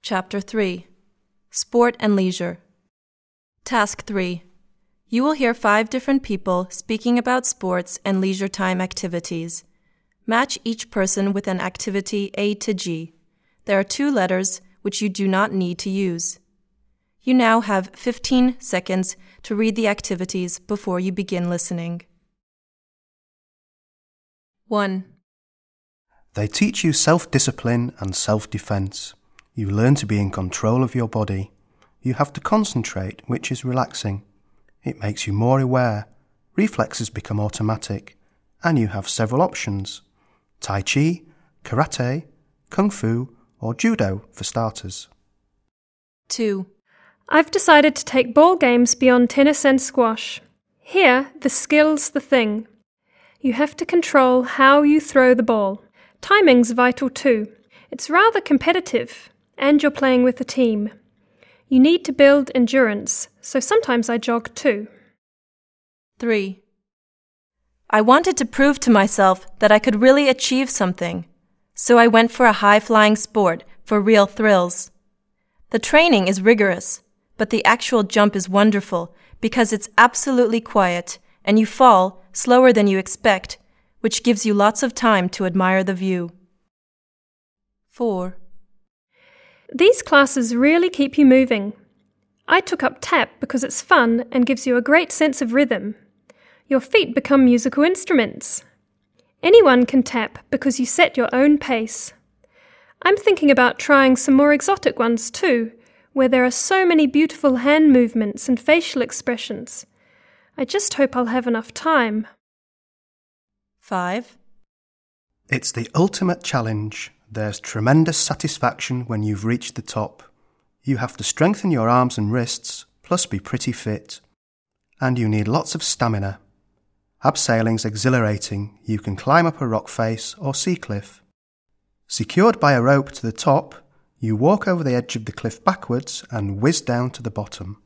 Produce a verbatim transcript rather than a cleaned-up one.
Chapter three. Sport and Leisure. Task three. You will hear five different people speaking about sports and leisure time activities. Match each person with an activity A to G. There are two letters which you do not need to use. You now have fifteen seconds to read the activities before you begin listening. one. They teach you self-discipline and self-defense. You learn to be in control of your body. You have to concentrate, which is relaxing. It makes you more aware. Reflexes become automatic. And you have several options: Tai Chi, Karate, Kung Fu, or Judo for starters. two. I've decided to take ball games beyond tennis and squash. Here, the skill's the thing. You have to control how you throw the ball. Timing's vital too. It's rather competitive, and you're playing with a team. You need to build endurance, so sometimes I jog too. three. I wanted to prove to myself that I could really achieve something, so I went for a high-flying sport for real thrills. The training is rigorous, but the actual jump is wonderful because it's absolutely quiet and you fall slower than you expect, which gives you lots of time to admire the view. four. These classes really keep you moving. I took up tap because it's fun and gives you a great sense of rhythm. Your feet become musical instruments. Anyone can tap because you set your own pace. I'm thinking about trying some more exotic ones too, where there are so many beautiful hand movements and facial expressions. I just hope I'll have enough time. five. It's the ultimate challenge. There's tremendous satisfaction when you've reached the top. You have to strengthen your arms and wrists, plus be pretty fit. And you need lots of stamina. Abseiling's exhilarating. You can climb up a rock face or sea cliff. Secured by a rope to the top, you walk over the edge of the cliff backwards and whiz down to the bottom.